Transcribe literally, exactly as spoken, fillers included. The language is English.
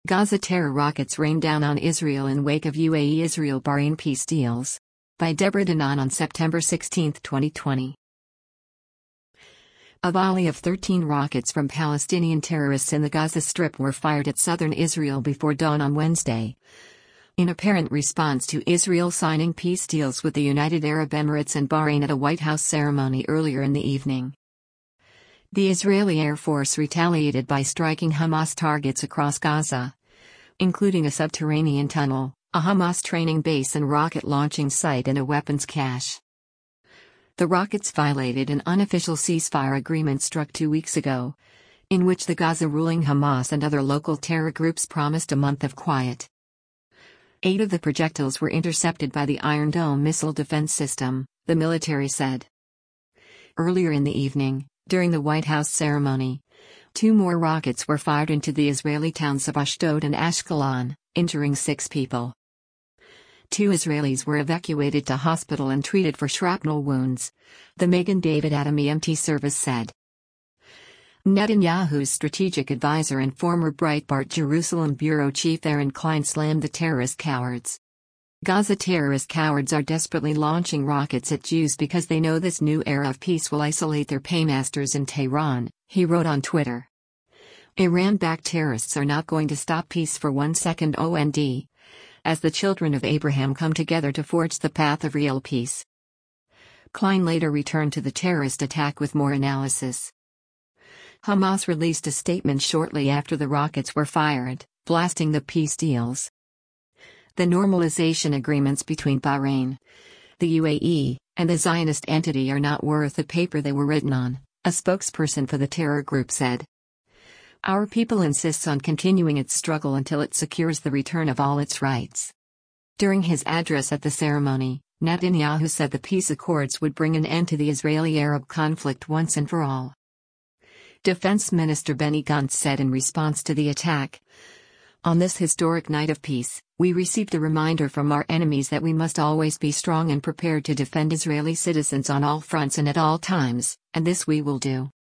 Gaza terror rockets rain down on Israel in wake of U A E-Israel-Bahrain peace deals. By Deborah Danan on September sixteenth, twenty twenty. A volley of thirteen rockets from Palestinian terrorists in the Gaza Strip were fired at southern Israel before dawn on Wednesday, in apparent response to Israel signing peace deals with the United Arab Emirates and Bahrain at a White House ceremony earlier in the evening. The Israeli Air Force retaliated by striking Hamas targets across Gaza, including a subterranean tunnel, a Hamas training base and rocket launching site and a weapons cache. The rockets violated an unofficial ceasefire agreement struck two weeks ago, in which the Gaza ruling Hamas and other local terror groups promised a month of quiet. Eight of the projectiles were intercepted by the Iron Dome missile defense system, the military said. Earlier in the evening, during the White House ceremony, two more rockets were fired into the Israeli towns of Ashdod and Ashkelon, injuring six people. Two Israelis were evacuated to hospital and treated for shrapnel wounds, the Magen David Adom E M T service said. Netanyahu's strategic advisor and former Breitbart Jerusalem bureau chief Aaron Klein slammed the terrorist cowards. Gaza terrorist cowards are desperately launching rockets at Jews because they know this new era of peace will isolate their paymasters in Tehran, he wrote on Twitter. Iran-backed terrorists are not going to stop peace for one second and as the children of Abraham come together to forge the path of real peace. Klein later returned to the terrorist attack with more analysis. Hamas released a statement shortly after the rockets were fired, blasting the peace deals. The normalization agreements between Bahrain, the U A E, and the Zionist entity are not worth the paper they were written on, a spokesperson for the terror group said. Our people insists on continuing its struggle until it secures the return of all its rights. During his address at the ceremony, Netanyahu said the peace accords would bring an end to the Israeli-Arab conflict once and for all. Defense Minister Benny Gantz said in response to the attack, "On this historic night of peace, we received a reminder from our enemies that we must always be strong and prepared to defend Israeli citizens on all fronts and at all times, and this we will do."